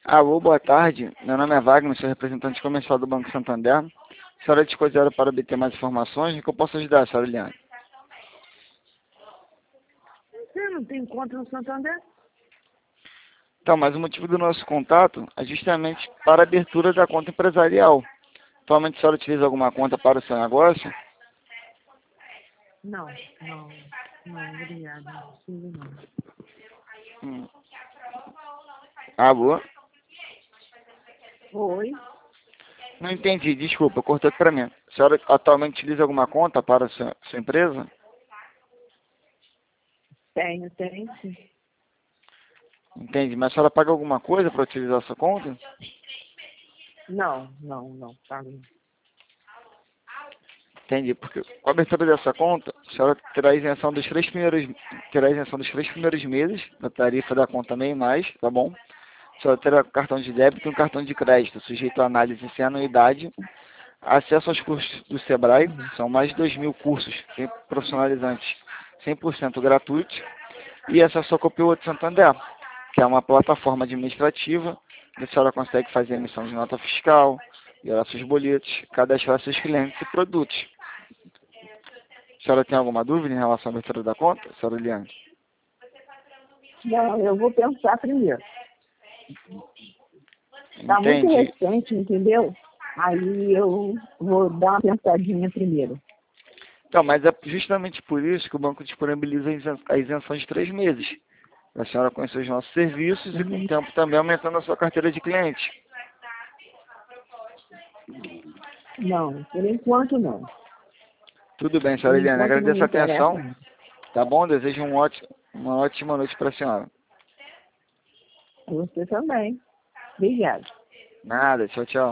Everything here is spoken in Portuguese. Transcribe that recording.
Alô, boa tarde. Meu nome é Wagner, sou representante comercial do Banco Santander. A senhora discutiram para obter mais informações? Em que eu posso ajudar, senhora Eliane? Você não tem conta no Santander? Então, mas o motivo do nosso contato é justamente para a abertura da conta empresarial. Atualmente a senhora utiliza alguma conta para o seu negócio? Não, obrigada. Não preciso não. Hum. Alô? Oi? Não entendi, desculpa, cortou aqui para mim. A senhora atualmente utiliza alguma conta para a sua empresa? Tenho sim. Entendi, mas a senhora paga alguma coisa para utilizar a sua conta? Não, pago. Entendi, porque com a abertura dessa conta, a senhora terá isenção dos três primeiros meses da tarifa da conta MEI+, tá bom? A senhora terá cartão de débito e um cartão de crédito, sujeito a análise sem anuidade, acesso aos cursos do Sebrae, são mais de 2.000 cursos profissionalizantes 100% gratuitos, e acesso ao Copiou de Santander, que é uma plataforma administrativa, onde a senhora consegue fazer emissão de nota fiscal, gerar seus boletos, cadastrar seus clientes e produtos. A senhora tem alguma dúvida em relação à abertura da conta, senhora Eliane? Não, eu vou pensar primeiro. Está muito Entendi. recente, entendeu? Aí eu vou dar uma pensadinha primeiro. Então, mas é justamente por isso que o banco disponibiliza a isenção de 3 meses. A senhora conhecer os nossos serviços e, com o tempo, também aumentando a sua carteira de clientes. Não, por enquanto não. Tudo bem, Por senhora Eliane. enquanto não Agradeço me a interessa. atenção. Tá bom? Desejo uma ótima noite para a senhora. Você também. Obrigada. Nada. Tchau, tchau.